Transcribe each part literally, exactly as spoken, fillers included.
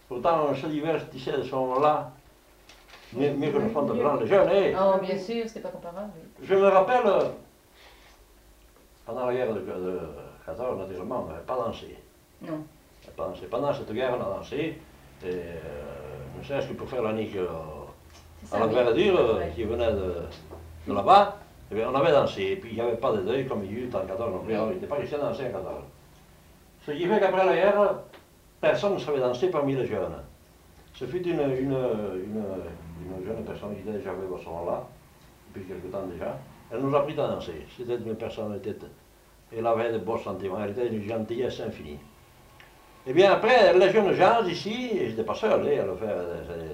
Pourtant, se divertissait à ce moment-là, mieux, mieux que nous sommes devant les jeunes. Eh. Oh, bien sûr, c'était pas comparable. Oui. Je me rappelle, pendant la guerre de, de quatorze, naturellement, on n'avait pas dansé. Non. Pas dansé. Pendant cette guerre, on a dansé, et, euh, ne serait-ce que pour faire la nique euh, à la verdure oui. qui venait de, de là-bas, eh bien, on avait dansé, et puis il n'y avait pas de deuil comme il y a eu en quatorze non plus, alors il n'était pas question de danser en quatorze. Ce qui fait qu'après la guerre, personne ne savait danser parmi les jeunes. Ce fut une, une, une, une jeune personne qui était déjà venue à ce moment-là, depuis quelque temps déjà. Elle nous a appris à danser. C'était une personne, elle, était, elle avait de beaux sentiments, elle était d'une gentillesse infinie. Et bien après, les jeunes gens ici, et je n'étais pas seul, hein, à le faire des,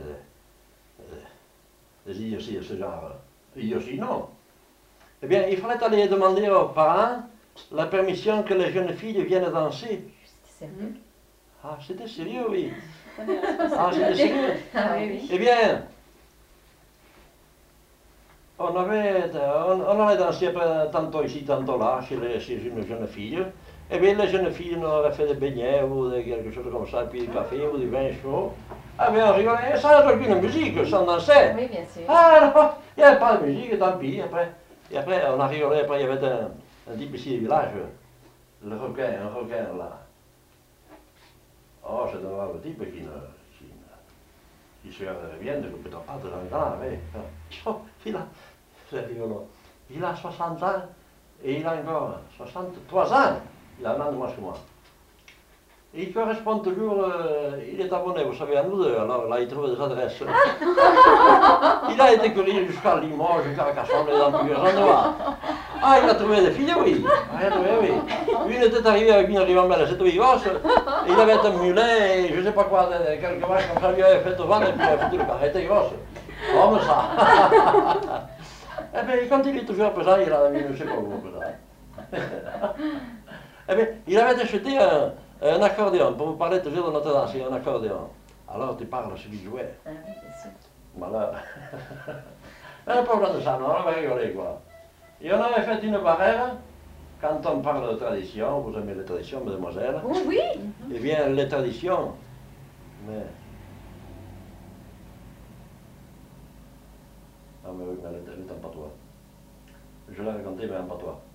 des, des idioties de ce genre. Idioties, non. Eh bien, il fallait aller demander aux parents la permission que les jeunes filles viennent danser. C'était sérieux? Ah, c'était sérieux, oui. Ah, c'était sérieux. Ah, oui, oui. Eh bien, on avait, on, on allait danser tantôt ici, tantôt là, chez, les, chez une jeune fille. Eh bien, les jeunes filles nous avaient fait des beignets ou de quelque chose comme ça, puis du café ou du vin chaud. Ah bien, on rigolait, sans aucune musique, sans danser. Oui, bien sûr. Ah non, il n'y avait pas de musique, tant pis. Après, et après, on a rigolé, après il y avait un, un type ici du village, le requin, un requin là. Oh, c'est un brave type qui ne, qui ne, qui se vient de couper ta patte dans le temps, mais, oh, il a, c'est rigolo, il a soixante ans, et il a encore soixante-trois ans, il a un an de moins que moi. Et il correspond toujours, euh, il est abonné, vous savez, à nous deux, alors là il trouve des adresses. Il a été courrier jusqu'à Limoges, Carcassonne, et dans plusieurs endroits. Ah, il a trouvé des filles, oui. Ah, il a trouvé, oui. Lui, il était arrivé avec une ribambelle, c'était Vivos, et il avait un mulet, et je ne sais pas quoi, quelque vache comme ça, lui avait fait au vent, et puis il a foutu le carré, c'était Vivos. Comme ça. Eh bien, quand il est toujours pesant, il a mis, je ne sais pas où, pesant. Eh bien, il avait acheté un, un accordéon, pour vous parler toujours de notre danse, un accordéon. Alors tu parles celui qui jouait. Ah oui, bien sûr. Voilà. Un problème de ça, non, on va rigoler quoi. Et on avait fait une barrière, quand on parle de tradition, vous aimez les traditions, mademoiselle? Oh oui. Eh bien, les traditions, mais... Ah mais oui, mais elle est en patois. Je l'ai raconté, mais en patois.